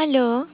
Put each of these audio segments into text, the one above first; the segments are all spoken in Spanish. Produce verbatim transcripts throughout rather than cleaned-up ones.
Aló,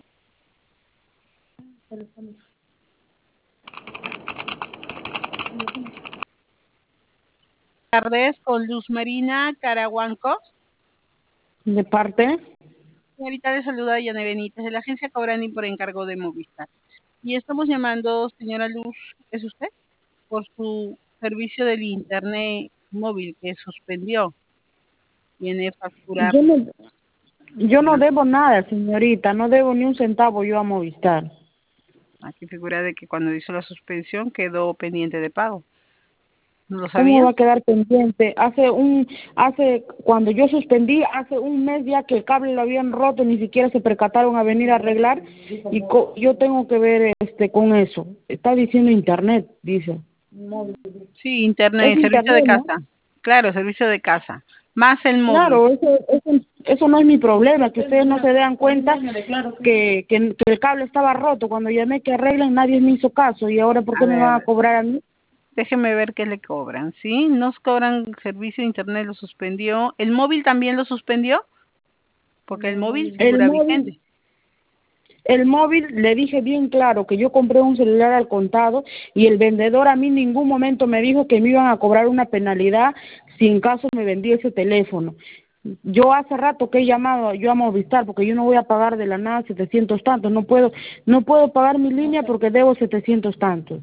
Tardes con Luz Marina Carahuanco. ¿De parte? Señorita, le saluda Yana Benítez de la agencia Cobrani por encargo de Movistar. Y estamos llamando, señora Luz, ¿es usted? Por su servicio del internet móvil que suspendió. Tiene factura. Yo no, yo no debo nada, señorita, no debo ni un centavo yo a Movistar. Aquí figura de que cuando hizo la suspensión quedó pendiente de pago. ¿No lo ¿Cómo sabía? va a quedar pendiente? Hace un, hace, cuando yo suspendí, hace un mes ya que el cable lo habían roto, ni siquiera se percataron a venir a arreglar, y co yo tengo que ver este con eso. Está diciendo internet, dice. Sí, internet, Es servicio de internet, ¿no? casa. Claro, servicio de casa. Más el móvil. Claro, eso, eso, eso no es mi problema, que ustedes no se dan cuenta que, que, que el cable estaba roto. Cuando llamé que arreglen, nadie me hizo caso, y ahora, ¿por A qué me ver, a van a ver. cobrar a mí? Déjeme ver qué le cobran, ¿sí? Nos cobran servicio de internet, lo suspendió. ¿El móvil también lo suspendió? Porque el móvil El figura móvil, vigente. el móvil, le dije bien claro que yo compré un celular al contado, y el vendedor a mí en ningún momento me dijo que me iban a cobrar una penalidad si en caso me vendía ese teléfono. Yo hace rato que he llamado yo a Movistar, porque yo no voy a pagar de la nada setecientos tantos, no puedo, no puedo pagar mi línea porque debo setecientos tantos.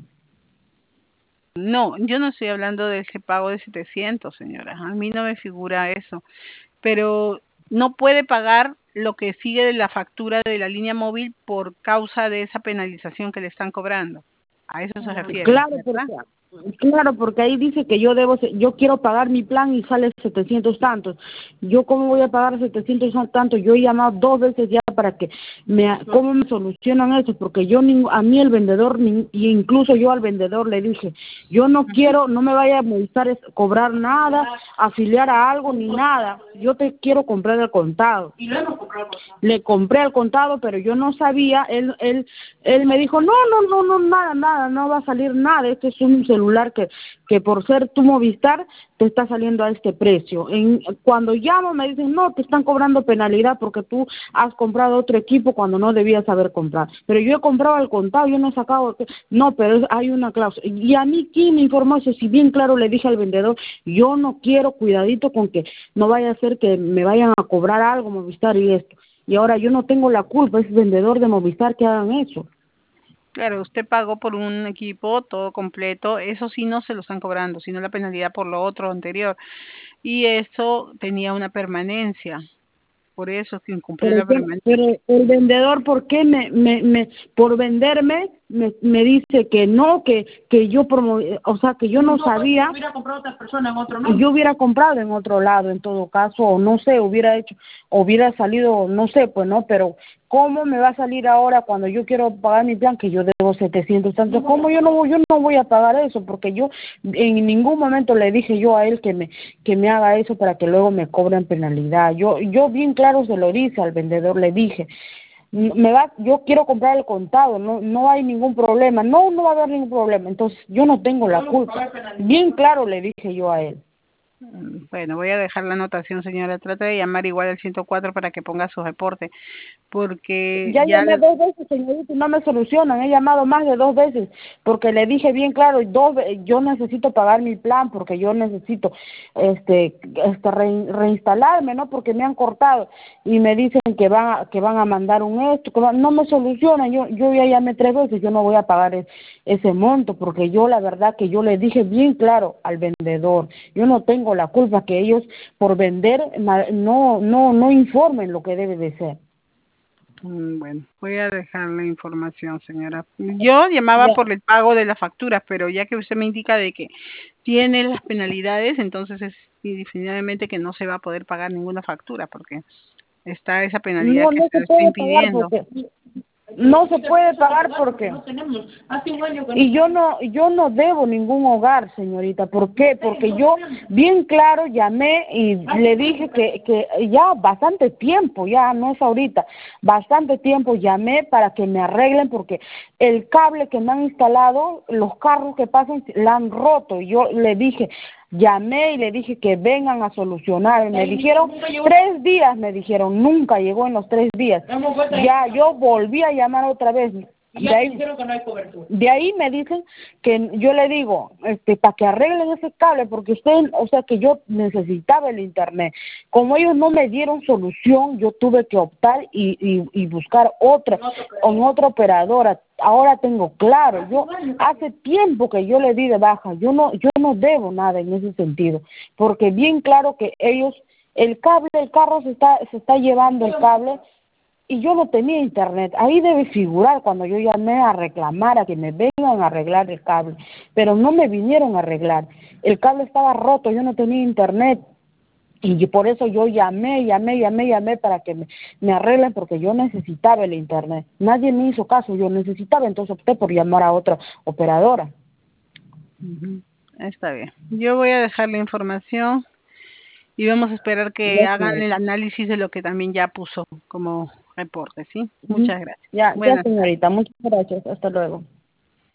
No, yo no estoy hablando de ese pago de setecientos, señora. A mí no me figura eso. Pero no puede pagar lo que sigue de la factura de la línea móvil por causa de esa penalización que le están cobrando. A eso se refiere, Claro, ¿verdad? porque claro, porque ahí dice que yo debo, yo quiero pagar mi plan y sale setecientos tantos. Yo cómo voy a pagar setecientos tantos, yo he llamado dos veces ya para que me, cómo me solucionan eso, porque yo ni, a mí el vendedor, ni, y incluso yo al vendedor le dije, yo no Ujú. quiero, no me vaya a molestar es cobrar nada, afiliar a algo ni nada, yo te quiero comprar el contado. Y le hemos comprado. Le compré el contado, pero yo no sabía, él, él, él me dijo, no, no, no, no, nada, nada, no va a salir nada, este es un celular que, que por ser tu Movistar te está saliendo a este precio. En, cuando llamo me dicen, no, te están cobrando penalidad porque tú has comprado otro equipo cuando no debías haber comprado. Pero yo he comprado al contado, yo no he sacado, no, pero es, hay una cláusula. Y a mí, ¿quién me informó eso? Si bien claro le dije al vendedor, yo no quiero, cuidadito con que no vaya a ser que me vayan a cobrar algo Movistar y esto. Y ahora yo no tengo la culpa, es vendedor de Movistar que hagan eso. Claro, usted pagó por un equipo todo completo, eso sí no se lo están cobrando, sino la penalidad por lo otro anterior. Y eso tenía una permanencia, por eso es que incumplió Pero, la ¿qué- permanencia. pero el vendedor, ¿por qué me, me, me por venderme, me, me dice que no, que, que yo promo, o sea, que yo no, sabía, hubiera comprado otra persona en otro lado. Yo hubiera comprado en otro lado, en todo caso, o no sé, hubiera hecho, hubiera salido, no sé, pues no, pero ¿cómo me va a salir ahora cuando yo quiero pagar mi plan, que yo debo setecientos tanto? ¿Cómo yo no, voy- yo no voy a pagar eso? Porque yo en ningún momento le dije yo a él que me, que me haga eso para que luego me cobren penalidad. Yo, yo bien claro se lo dije al vendedor, le dije, me va, yo quiero comprar el contado, no, no hay ningún problema, no, no va a haber ningún problema, entonces yo no tengo la culpa. Bien claro le dije yo a él. Mm, Bueno, voy a dejar la anotación, señora. Trate de llamar igual al ciento cuatro para que ponga su reporte, porque Ya ya llamé le... dos veces, señorita, y no me solucionan. He llamado más de dos veces porque le dije bien claro, dos, ve- yo necesito pagar mi plan porque yo necesito este, este re- reinstalarme, ¿no? Porque me han cortado y me dicen que van a, que van a mandar un esto, que van- no me solucionan. Yo yo ya llamé tres veces, yo no voy a pagar e- ese monto porque yo la verdad que yo le dije bien claro al vendedor, yo no tengo la culpa que ellos por vender ma- no no no informen lo que debe de ser. Mm, Bueno, voy a dejar la información, señora. Yo llamaba Ya. por el pago de las facturas, pero ya que usted me indica de que tiene las penalidades, entonces es definitivamente que no se va a poder pagar ninguna factura, porque está esa penalidad No, que no se se lo está puede pagar impidiendo. porque no se puede pagar porque y yo no yo no debo ningún hogar, señorita. ¿Por qué? Porque yo bien claro llamé y le dije que que ya bastante tiempo, ya no es ahorita, bastante tiempo llamé para que me arreglen porque el cable que me han instalado, los carros que pasan la han roto. Y yo le dije, Llamé y le dije que vengan a solucionar. Me dijeron tres días, me dijeron, nunca llegó en los tres días. Ya yo volví a llamar otra vez. De ahí, de ahí me dicen que yo le digo, este, para que arreglen ese cable, porque usted, o sea, que yo necesitaba el internet. Como ellos no me dieron solución, yo tuve que optar y, y, y buscar otra, con otra operadora. Ahora tengo claro, yo hace tiempo que yo le di de baja, yo no, yo no debo nada en ese sentido, porque bien claro que ellos, el cable del carro se está, se está llevando el cable. Y yo no tenía internet, ahí debe figurar cuando yo llamé a reclamar, a que me vengan a arreglar el cable, pero no me vinieron a arreglar, el cable estaba roto, yo no tenía internet, y por eso yo llamé, llamé, llamé, llamé para que me, me arreglen, porque yo necesitaba el internet, nadie me hizo caso, yo necesitaba, entonces opté por llamar a otra operadora. Uh-huh. Está bien, yo voy a dejar la información y vamos a esperar que Ya, hagan señorita. el análisis de lo que también ya puso como reporte, ¿sí? Uh-huh. Muchas gracias. Ya, ya Buenas tardes. señorita, muchas gracias, hasta luego.